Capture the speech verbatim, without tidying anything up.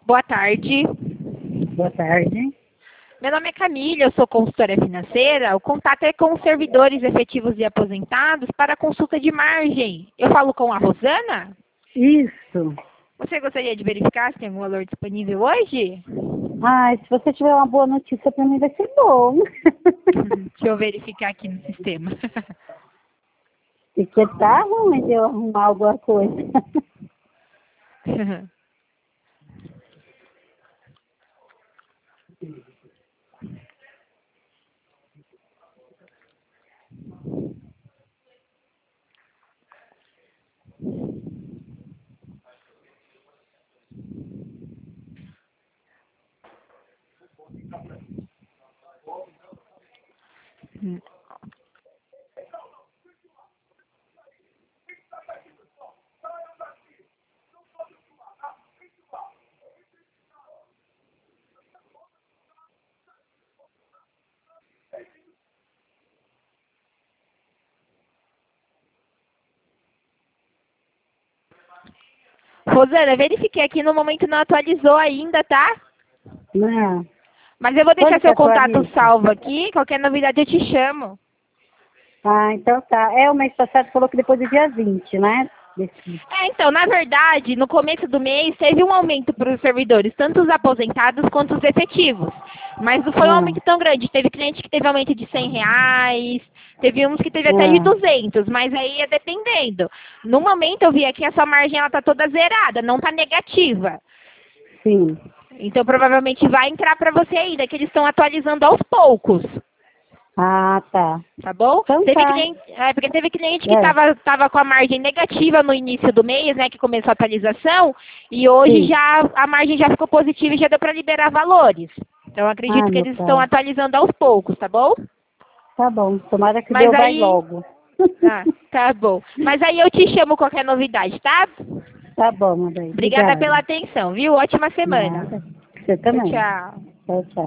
Boa tarde. Boa tarde. Meu nome é Camila, eu sou consultora financeira. O contato é com os servidores efetivos e aposentados para consulta de margem. Eu falo com a Rosana? Isso. Você gostaria de verificar se tem algum valor disponível hoje? Ai, se você tiver uma boa notícia para mim, vai ser bom. Deixa eu verificar aqui no sistema. Porque tá ruim de eu arrumar alguma coisa. Rosana, verifiquei aqui, no momento não atualizou ainda, tá? Não. Mas eu vou deixar Quando que seu contato atualiza? salvo aqui. Qualquer novidade eu te chamo. Ah, então tá. É, o mês passado falou que depois do dia vinte, né? Desse... É, então, na verdade, no começo do mês teve um aumento para os servidores, tanto os aposentados quanto os efetivos. Mas não foi um Ah, aumento tão grande. Teve cliente que teve aumento de cem reais, teve uns que teve até de ah, duzentos, mas aí é dependendo. No momento eu vi aqui a sua margem ela tá toda zerada, não tá negativa. sim. Então provavelmente vai entrar para você ainda, que eles estão atualizando aos poucos. Ah, tá. Tá bom? Então Teve tá. cliente, é, porque teve cliente que É, estava tava com a margem negativa no início do mês, né, que começou a atualização, e hoje sim. já a margem já ficou positiva e já deu para liberar valores. Então eu Ah, acredito que meu eles estão pai. atualizando aos poucos, tá bom? Tá bom. Tomara que Mas Deus vai aí, logo. ah, tá bom. Mas aí eu te chamo qualquer novidade, tá? Tá bom, meu bem. Obrigada Obrigada. pela atenção, viu? Ótima semana. Nada. Você Tchau, também. tchau. Tchau, tchau.